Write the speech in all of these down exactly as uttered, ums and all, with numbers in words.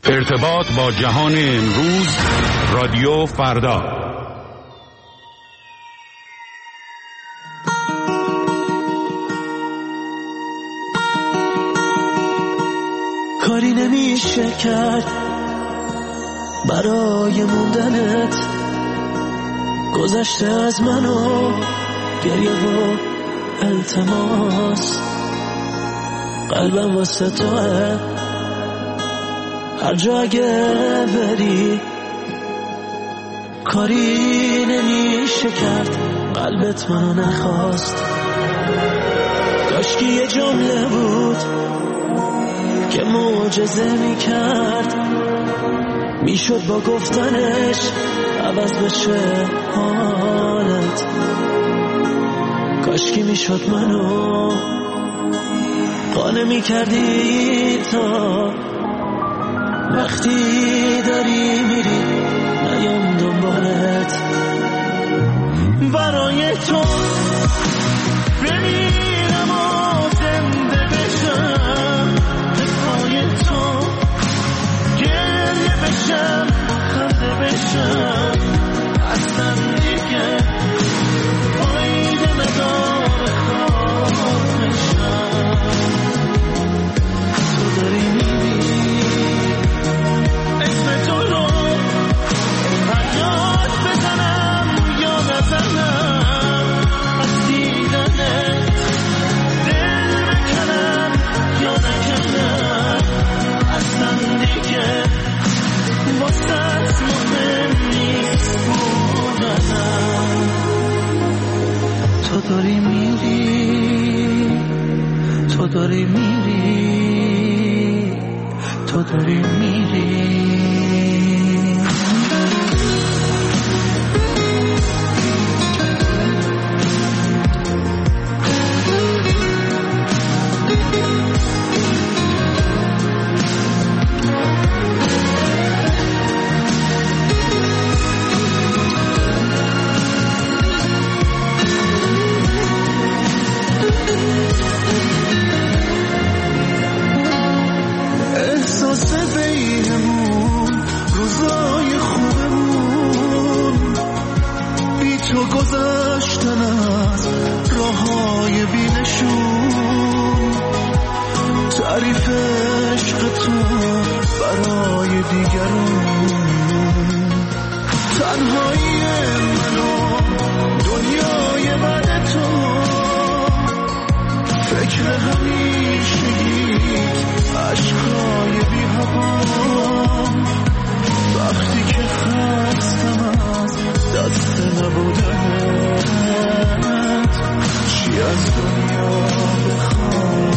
ارتباط با جهان امروز، رادیو فردا. کاری نمیشه کرد برای موندنت، گذشته از منو گریه و التماس، قلبم واسه توه هر جا اگه بری، کاری نمیشه کرد قلبت منو نخواست. کاش که یه جمله بود که معجزه میکرد، میشد با گفتنش عوض بشه حالت. کاش که میشد منو قانع میکردی تا وقتی داری میری نیام دنبالت. برای تو بمیرم و زنده بشم، به پای تو گریه بشم خنده بشم، اصلا دیگه فایده نداره خواب بشم. تو داری میری اسم تو رو فریاد بزنم یا نزنم، از دیدنت دل بکنم یا نکنم، اصلا دیگه واسه مهم نیست بودنم. تو داری میری، تو داری میری، تو داری میری. احساس بینمون روزای خوبمون، بی تو گذشتن از راه های بینشون، تعریف عشق تو برای دیگرون، تنهایی منو دنیای بعد تو، فکر همیشگی عشقای بی هوام، وقتی که خستم از دست نبودنت، چی از دنیا بخوام.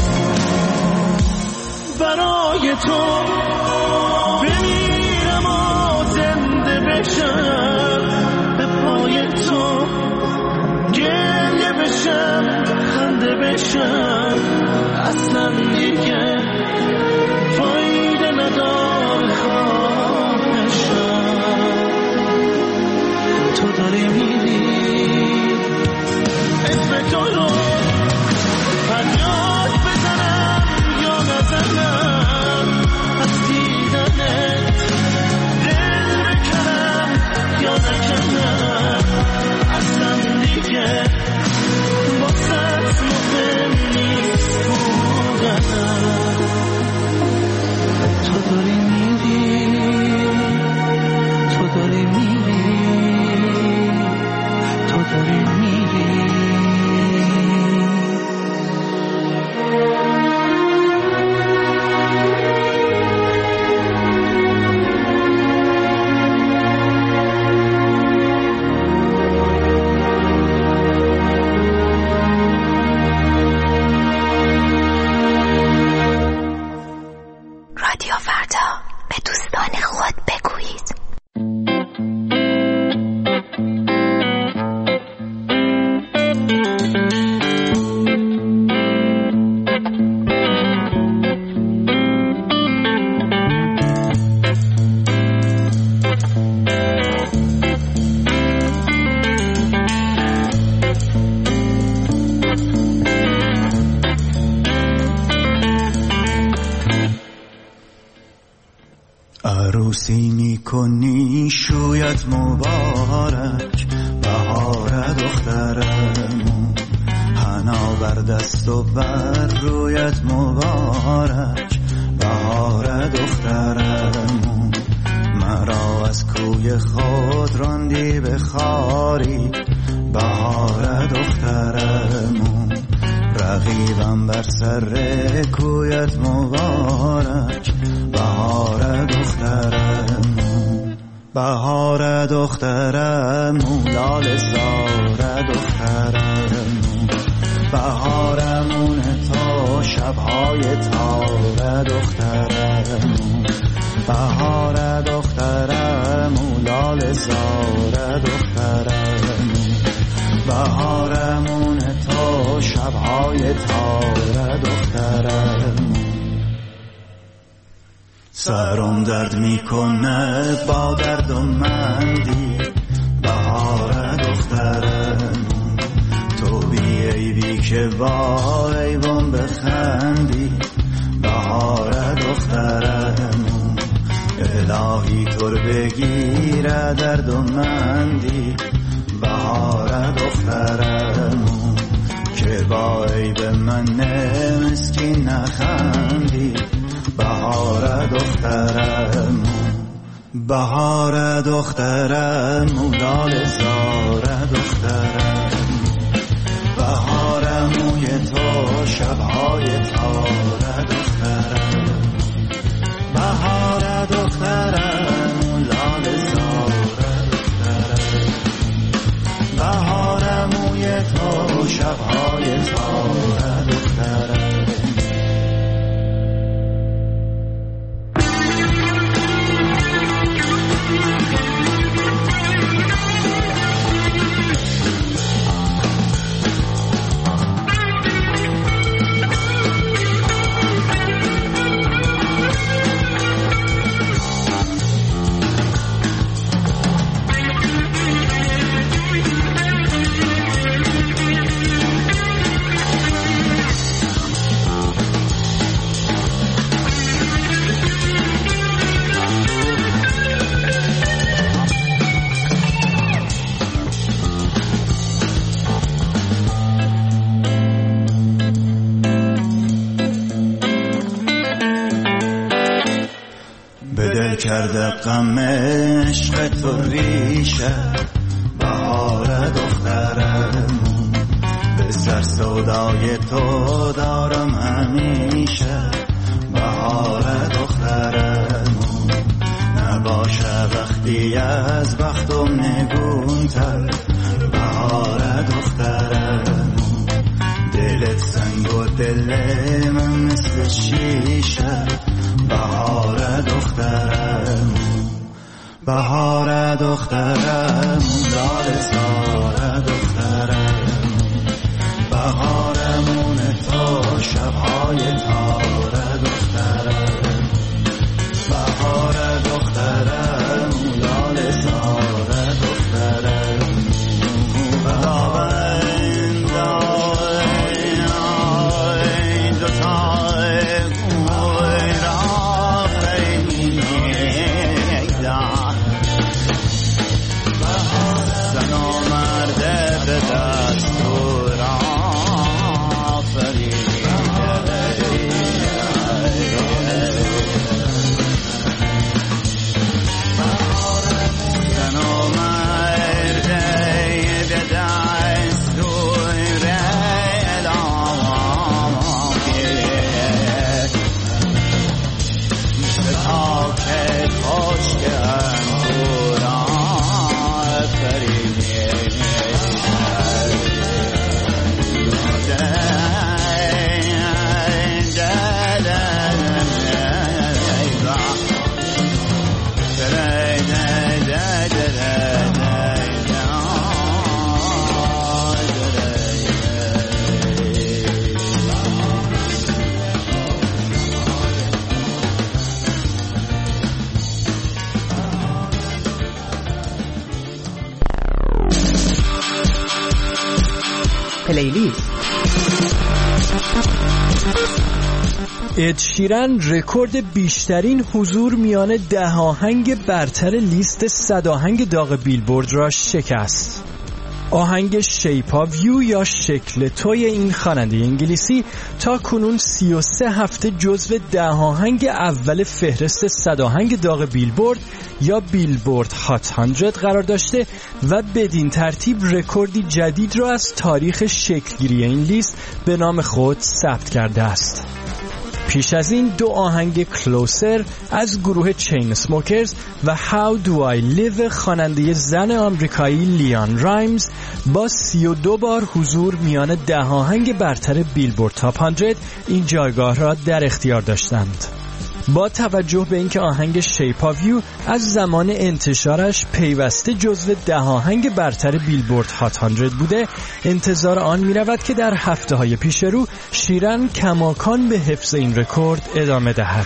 برای تو بمیرم و زنده بشم، به پای تو گریه بشم خنده بشم، اصلا دیگه فایده نداره خواب بشم. تو داری میری اسم تو رو فریاد بزنم یا نزنم، از دیدنت دل بکنم یا نکنم، اصلا دیگه واسه مهم نیست بودنم. تو داری میری، تو داری میری، تو داری میری. رادیو فردا، به دوستان خود بگویید. عروسی میکنی شویت مبارک، بهار دخترمون، حنا بر دست و بر رویت مبارک، بهار دخترمون. مرا از کوی خود راندی به خاری، بهار دخترمون. رقیبم بر سر کویت مبارک، بهار دخترمون. بهار دخترمون، لاله زار دخترمون. بهارمون تا شبهای تار دخترمون. بهار دخترمون، لاله زار دخترمون. بهارمون تا شبهای تار دخترمون. سرم درد میکنه با درد و مندی، بهار دخترمون. تو بی عیبی که با عیبم بخندی، بهار دخترمون. الهی تو رو بگیره درد و مندی، بهار دخترمون. که با عیب من مسکین نخندی، بهار دخترمون. بهار دخترمون، لاله زار دخترمون. بهارموی تو شبهای تار دخترمون. بهار دخترمون، لاله زار دخترمون. بهارموی تو شبهای تار دخترمون. کرده غم عشق تو ریشه، بهار دخترمون. به سر سودای تو دارم همیشه، بهار دخترمون. نباشه وقتی از بختم نگونتر، بهار دخترمون. دلت سنگ و دل من مثل شیشه، بهار دخترمون. بهار دخترمون، لاله زار دخترمون. بهارمون تا شبهای تار دخترمون. بهار دخترمون، لاله زار دخترمون. پلیلیست اد شیرن رکورد بیشترین حضور میان ده آهنگ برتر لیست صد آهنگ داغ بیلبورد را شکست. آهنگ شیپ آف یو یا شکل توی این خواننده انگلیسی تا کنون سی و سه هفته جزو ده آهنگ اول فهرست صد آهنگ داغ بیلبورد یا بیلبورد هات صد قرار داشته و بدین ترتیب رکوردی جدید را از تاریخ شکلگیری این لیست به نام خود ثبت کرده است. پیش از این دو آهنگ کلوسر از گروه چین اسموکرز و How Do I Live خواننده زن آمریکایی لیان رایمز با سی و دو بار حضور میان ده آهنگ برتر بیلبورد تاپ صد این جایگاه را در اختیار داشتند. با توجه به اینکه آهنگ شیپ آف یو از زمان انتشارش پیوسته جزو ده آهنگ برتر بیلبورد هات صد بوده، انتظار آن می رود که در هفته های پیش رو شیرن کماکان به حفظ این رکورد ادامه دهد.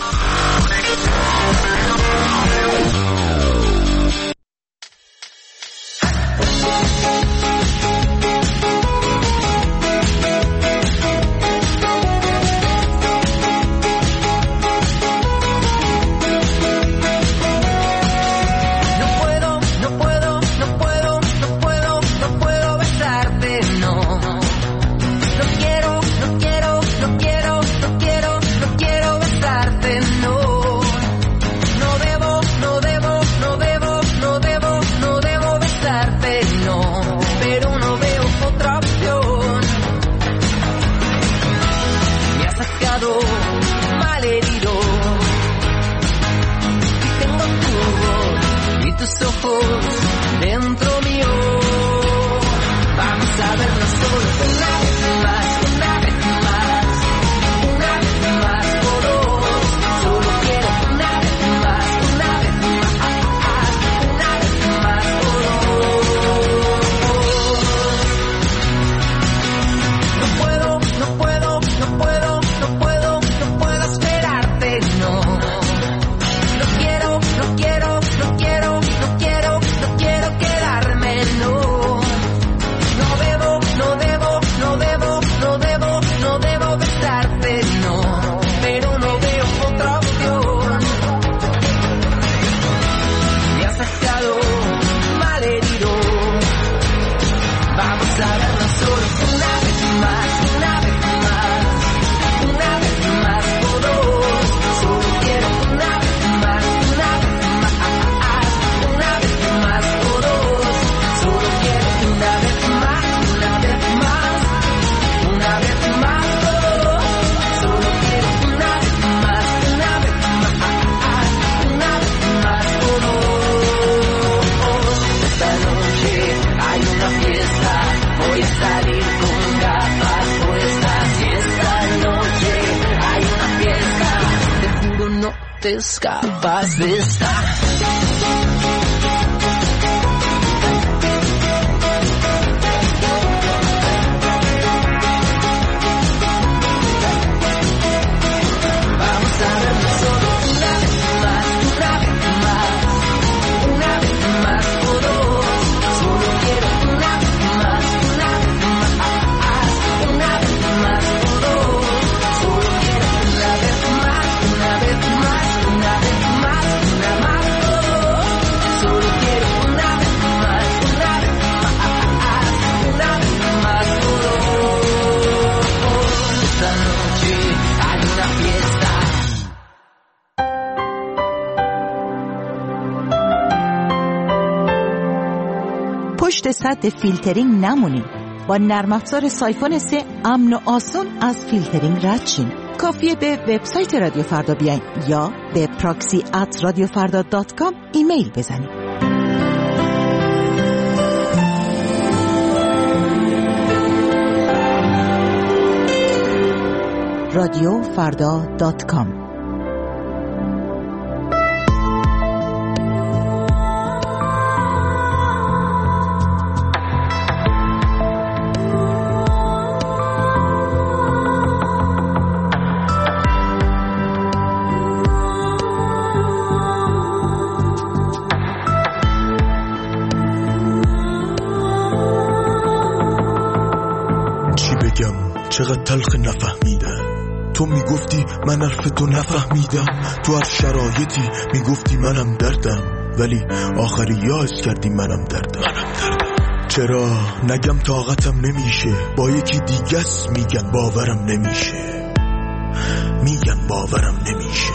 te escapas de esta. پشت سد فیلترینگ نمونید. با نرم افزار سایفون سه امن و آسان از فیلترینگ رد شین. کافیه به وبسایت رادیو فردا بیاین یا به پراکسی ات رادیو فردا دات کام ایمیل بزنید. رادیو فردا دات کام. چقدر تلخ نفهمیدن تو میگفتی من حرف تو نفهمیدم، تو هر شرایطی میگفتی منم دردم، ولی آخری یاس کردی منم دردم. چرا نگم طاقتم نمیشه، با یکی دیگه است میگن باورم نمیشه، میگن باورم نمیشه،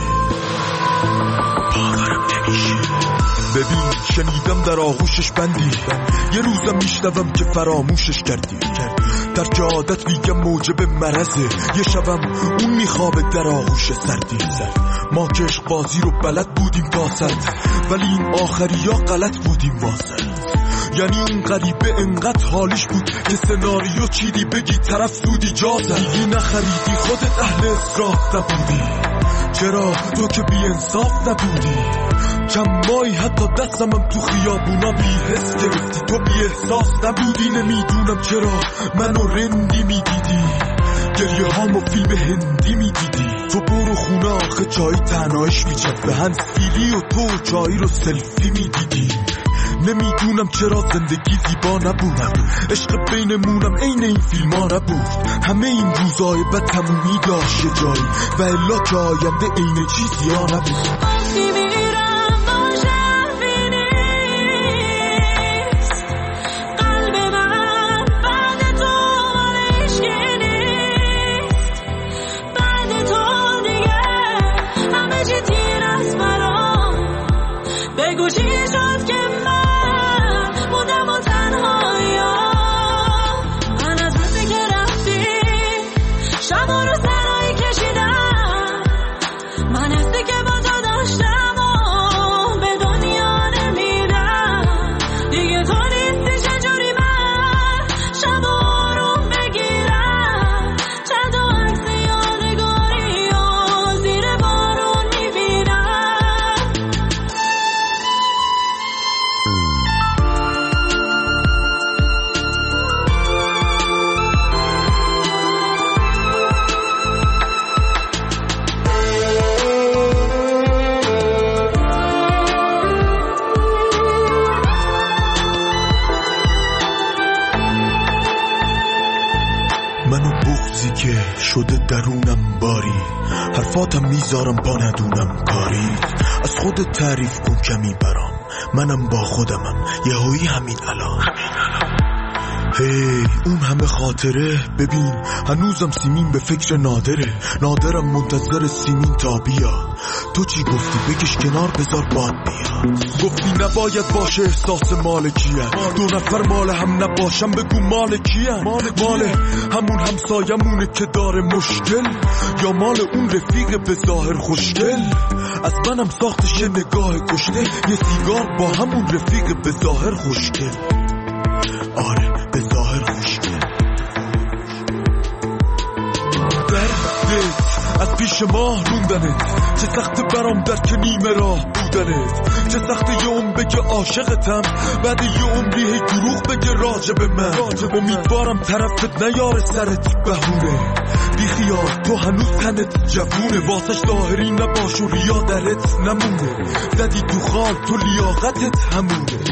باورم نمیشه. ببین شنیدم در آغوشش بندی، یه روزم میشنوم که فراموشش کردی، در که عادت میگم موجب مرزه، یه شبم اون میخوابه در آغوش سردی. ما که عشق بازی رو بلد بودیم تا سرد، ولی این آخری ها غلط بودیم واسد. یعنی اون غریبه انقدر حالیش بود که سناریو چیدی بگی طرف سودی جازد. دیگه نخریدی خودت اهل اصراف نبودی، چرا تو که بی انصاف نبودی؟ چند ماهی حتی دستمم تو خیابونا بی حس گرفتی، تو بی احساس نبودی. نمیدونم چرا منو رندی میدیدی، گریه هامو فیلم هندی میدیدی. تو برو خونه آخه چای تنهایش میچد به هنسفیلی و تو چای رو سلفی میدیدی. نمیدونم چرا زندگی زیبا نبود، عشق بینمونم عین این فیلم ها نبود. همه این روزای بد تمومی داشت یه جایی، و الا که آینده عین چیزی ها نبود. شده درونم باری، حرفاتم میذارم با ندونم کاریت. از خودت تعریف کن کمی برام، منم با خودمم یه هایی همین الان. هی اون همه خاطره، ببین هنوزم سیمین به فکر نادره، نادرم منتظر سیمین تا بیاد. تو چی گفتی؟ بکش کنار بذار باد بیاد. گفتی نباید باشه احساس مالکیت، دو نفر مال هم نباشم بگو مال کیه؟ مال همون همسایمونه که داره مشکل، یا مال اون رفیق به ظاهر خوشگل؟ از منم ساختش نگاه کشته، یه سیگار با همون رفیق به ظاهر خوشگل. آره به ظاهر خوشگل. دردت از پیش ماه روندنت، چه سخت برام در که نیمه راه بودنت. چه سخت یه عمر بگه عاشقتم، بعد یه عمری هی دروغ بگه راجب من. امیدوارم طرفت نیاره سرت بهونه، بی خیال تو هنوز تنت جوونه، واسش ظاهری نباش و ریا درت نمونه. زدی تو خال تو لیاقتت همونه.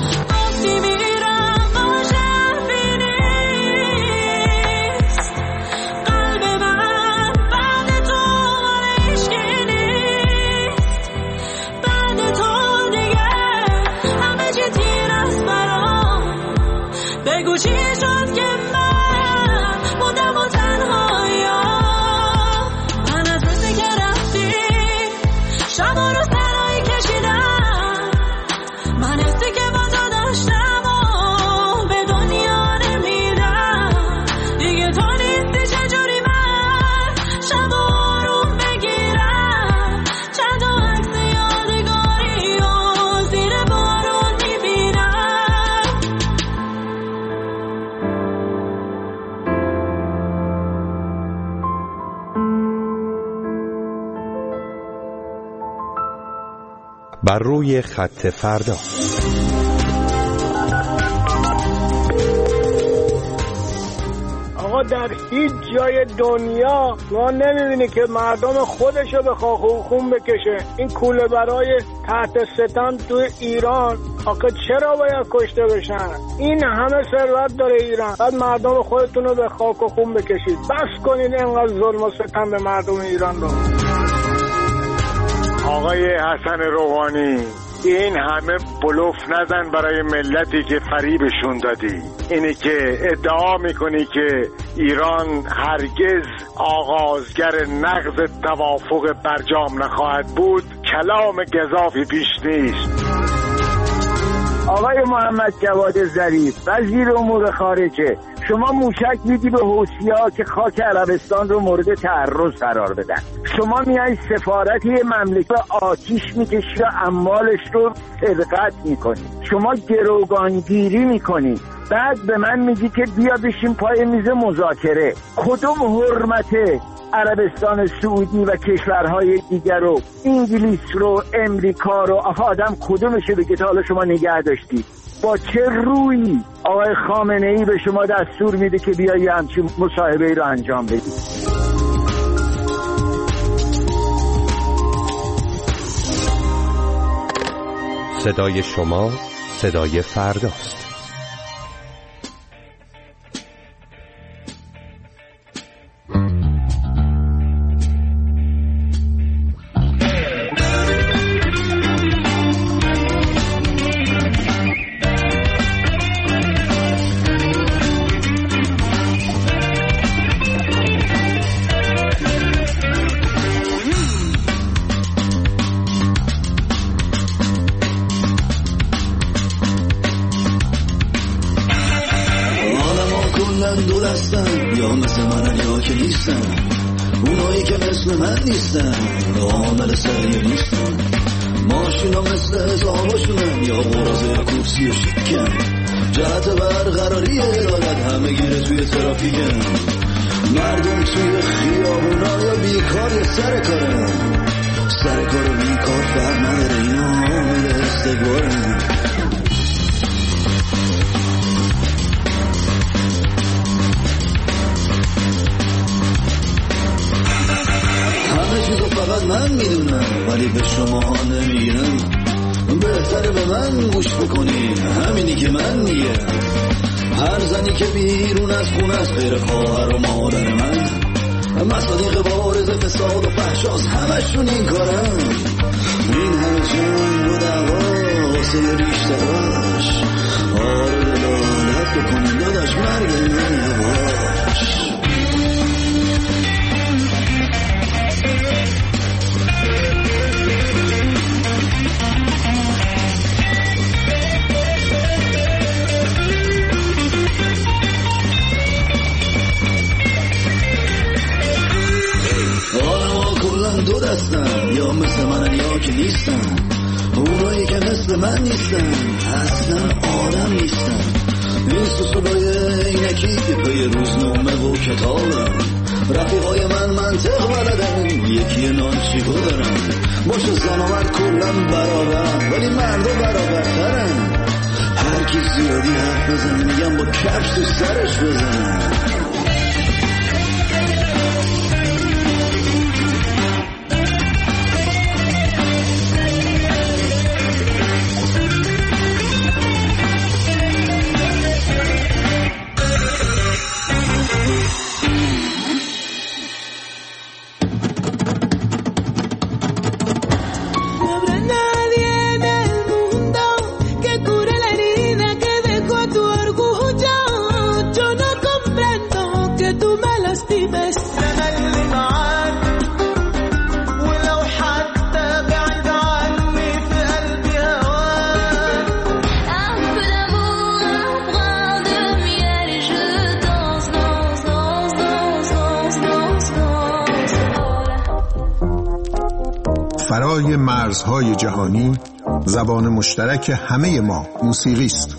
بر روی خط فردا. آقا شما در هیچ جای دنیا ما نمیبینی که مردم خودشو به خون بکشه. این کوله برای تحت ستم تو ایران آخه چرا باید کشته بشن؟ این همه ثروت داره ایران، بعد مردم خودتون رو به خاک و خون بکشید. بس کنید اینقدر ظلم و ستم به مردم ایران رو. آقای حسن روحانی، این همه بلوف نزن برای ملتی که فریبشون دادی. اینی که ادعا میکنی که ایران هرگز آغازگر نقض توافق برجام نخواهد بود، کلام گزافی پیش نیست. آقای محمد جواد ظریف وزیر امور خارجه، شما موشک میدی به حوثی‌ها که خاک عربستان رو مورد تعرض قرار بدن. شما میای سفارتی مملکت آتیش میکشی و اموالش رو سرقت میکنی. شما گروگانگیری میکنی. بعد به من میگی که بیا بشین پای میز مذاکره. کدوم حرمت عربستان سعودی و کشورهای دیگر رو، انگلیس رو، امریکا رو، آدم کدومشه بگه تا حالا شما نگه داشتی؟ با چه رویی آقای خامنه ای به شما دستور میده که بیایی همچین مصاحبه ای رو انجام بدی؟ صدای شما صدای فرداست. فرای مرزهای جهانی، زبان مشترک همه ما موسیقی است.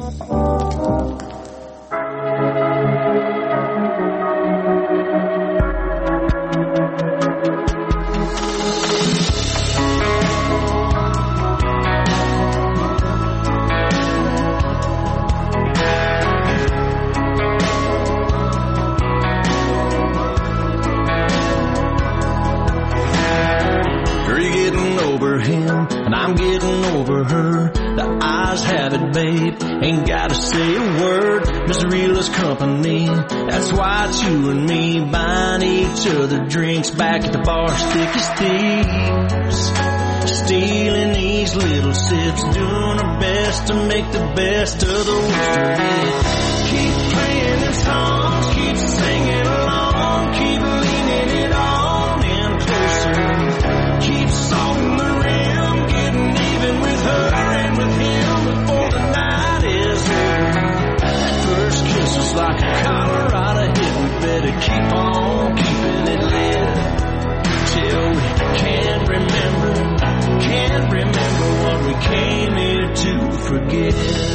and I'm getting over her. The eyes have it, babe, ain't gotta say a word. Miss Reela's company, that's why it's you and me buying each other drinks back at the bar, thick as thieves. Stealing these little sips, doing our best to make the best of the worst of it. Keep playing them songs, keep singing along, keep leaning it on in closer. Keep salting the rim, getting even with her and with him before the night is over. That first kiss was like a Colorado hit. We better keep on keeping it lit till we can't remember. Can't remember what we came here to forget.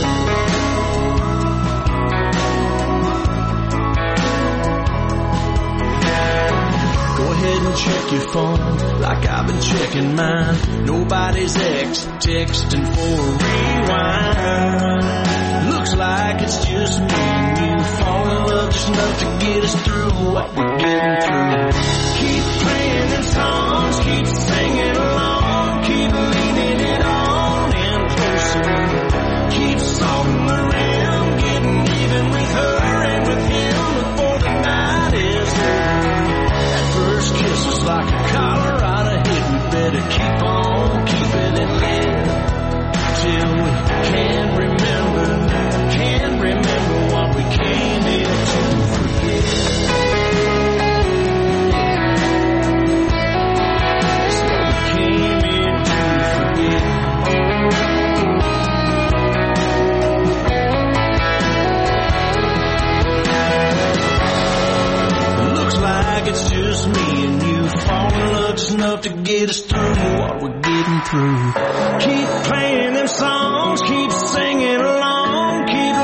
Go ahead and check your phone like I've been checking mine. Nobody's ex texting for a rewind. Looks like it's just me and you fall in love just enough to get us through what we're getting through. Keep playing them songs, keep singing along, keep leaning it on in closer. Keep salting the rim, getting even with her and with him before the night is over. That first kiss was like a Colorado hit. We better keep on keeping it lit till we can't remember, can't remember what we came here to forget. It's just me and you falling in love just enough to get us through what we're getting through. Keep playing them songs, keep singing along, keep